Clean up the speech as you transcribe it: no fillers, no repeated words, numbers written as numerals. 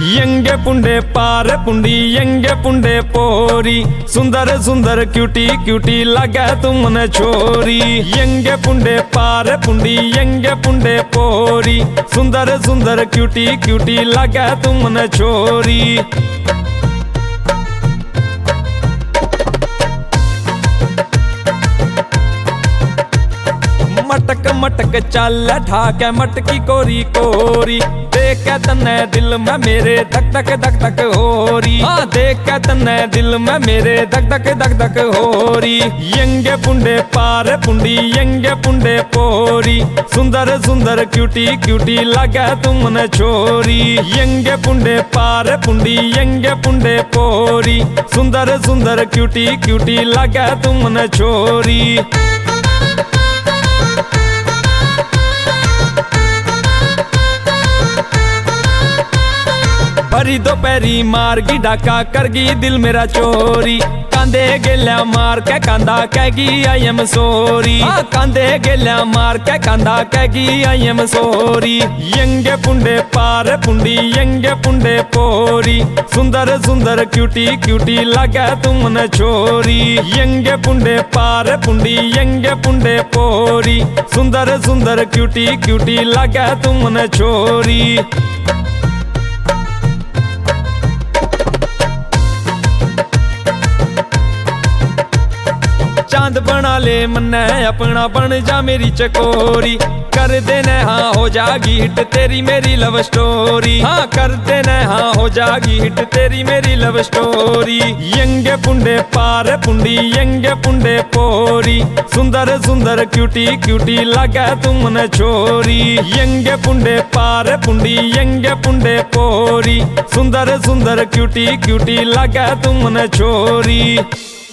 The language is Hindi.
यंगे पुंडे पार पुंडी यंगे पुंडे पोरी, सुंदर सुंदर क्यूटी क्यूटी लगे तुमने छोरी। यंगे पुंडे पार पुंडी यंगे पुंडे पोरी, सुंदर सुंदर क्यूटी क्यूटी लगे तुमने छोरी। मटक मटक चल ठाके मटकी कोरी कोरी, देख के तन्ने दिल में मेरे धक धक धक धक हो रही। हाँ देख के तन्ने दिल में मेरे धक धक धक धक हो रही। यंगे पुंडे पार पुंडी यंगे पुंडे पोरी, सुंदर सुंदर क्यूटी क्यूटी लगे तुमने छोरी। यंगे पुंडे पार पुंडी यंगे पुंडे पोरी, सुंदर सुंदर क्यूटी क्यूटी लगे तुमने छोरी। भरी दोपहरी मारगी डाका करगी दिल मेरा चोरी। कांदे गेल्या मार के कांदा कहगी आई एम सॉरी। हाँ कांदे गेल्या मार के कांदा कहगी आई एम सॉरी। यंगे पुंडे पार पुंडी यंगे पुंडे पोरी, सुंदर सुंदर क्यूटी क्यूटी लगे तुमने छोरी। यंगे पुंडे पार पुंडी यंगे पुंडे पोरी, सुंदर सुंदर क्यूटी क्यूटी लगे तुमने छोरी। चांद बना ले मन्ने अपना बन जा मेरी चकोरी। कर देने हाँ हो जागी हिट तेरी मेरी लव स्टोरी। हाँ कर देने हाँ हो जागी हिट तेरी मेरी लव स्टोरी। यंगे पुंडे पार पुंडी यंगे पुंडे पोरी, सुंदर सुंदर क्यूटी क्यूटी लगे तुमने छोरी। यंगे पुंडे पार पुंडी यंगे पुंडे पोरी, सुंदर सुंदर क्यूटी क्यूटी लगे तुमने छोरी।